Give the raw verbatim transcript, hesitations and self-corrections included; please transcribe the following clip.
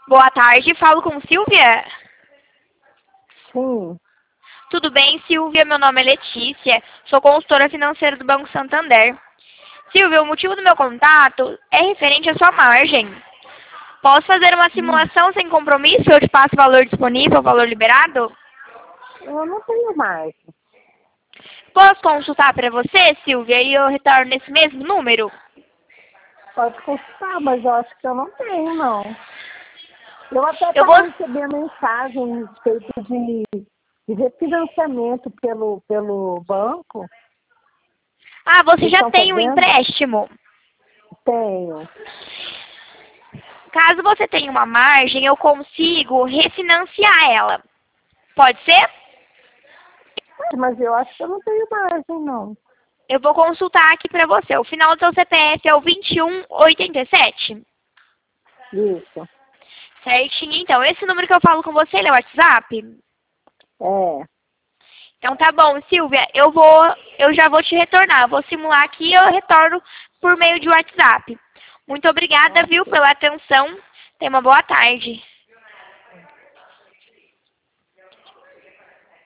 Boa tarde, falo com Silvia. Sim. Tudo bem, Silvia? Meu nome é Letícia, sou consultora financeira do Banco Santander. Silvia, o motivo do meu contato é referente à sua margem. Posso fazer uma Hum, simulação sem compromisso? Eu te passo o valor disponível, o valor liberado? eu não tenho mais. Posso consultar para você, Silvia, e eu retorno nesse mesmo número? Pode consultar, mas eu acho que eu não tenho, não. Eu até Eu vou... estava recebendo mensagem a respeito de, de refinanciamento pelo, pelo banco. Ah, você Vocês já estão tem um fazendo? empréstimo. Tenho. Caso você tenha uma margem, eu consigo refinanciar ela. Pode ser? Mas eu acho que eu não tenho margem, não. Eu vou consultar aqui para você. O final do seu C P F é o vinte e um oitenta e sete? Isso. Certinho, então. Esse número que eu falo com você, ele é o WhatsApp? É. Então tá bom, Silvia. Eu vou, eu já vou te retornar. Eu vou simular aqui e eu retorno por meio de WhatsApp. Muito obrigada, viu, Ok. pela atenção. Tenha uma boa tarde.